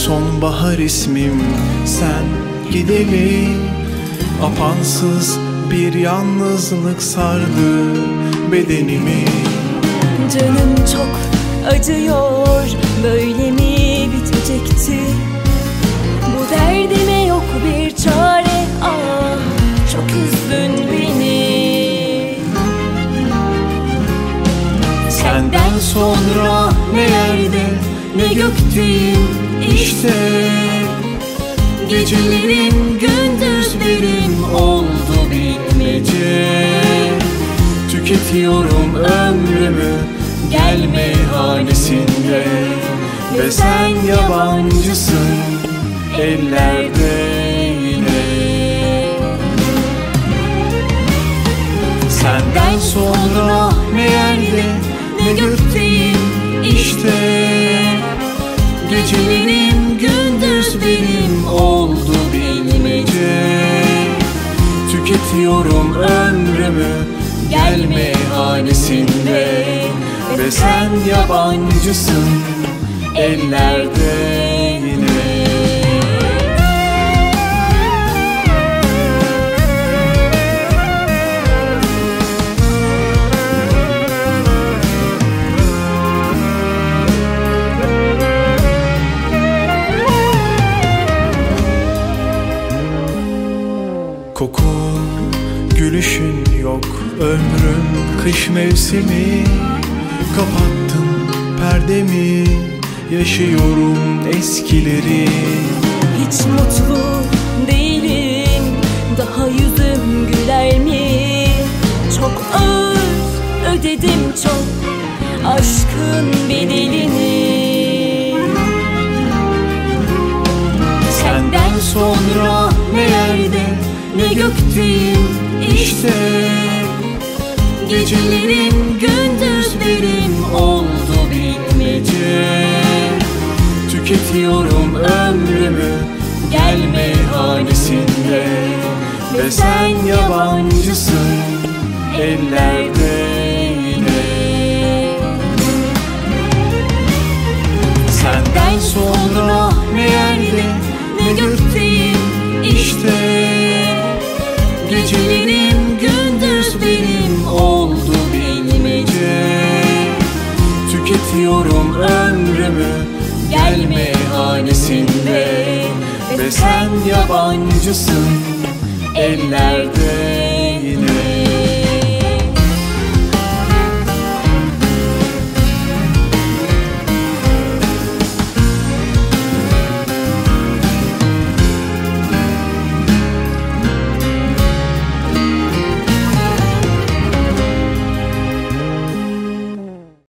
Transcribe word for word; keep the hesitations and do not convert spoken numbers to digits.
Sonbahar ismim sen gideli, apansız bir yalnızlık sardı bedenimi. Canım çok acıyor, böyle mi bitecekti? Bu derdime yok bir çare, ah çok üzdün beni. Senden sonra ne yerde ne gökteyim işte. Gecelerim gündüzlerim oldu bilmece. Tüketiyorum ömrümü gel meyhanesinde, ve sen yabancısın ellerde yine. Senden sonra ne yerde ne gökteyim işte. Gecelerim gündüzlerim oldu bilmece. Tüketiyorum ömrümü gel meyhanesinde, ve sen yabancısın ellerde yine. Kokun, gülüşün yok, ömrüm kış mevsimi. Kapattım perdemi, yaşıyorum eskileri. Hiç mutlu değilim, daha yüzüm güler mi? Çok ağır ödedim çok aşkın bedelini. Senden sonra ne yerde ne gökteyim işte. Gecelerim gündüzlerim oldu bilmece. Tüketiyorum ömrümü gel meyhanesinde, ve sen yabancısın ellerde yine. Senden sonra ne yerde ne gökteyim işte. Gecelerim gündüzlerim oldu bilmece. Tüketiyorum ömrümü gel meyhanesinde, ve sen yabancısın ellerde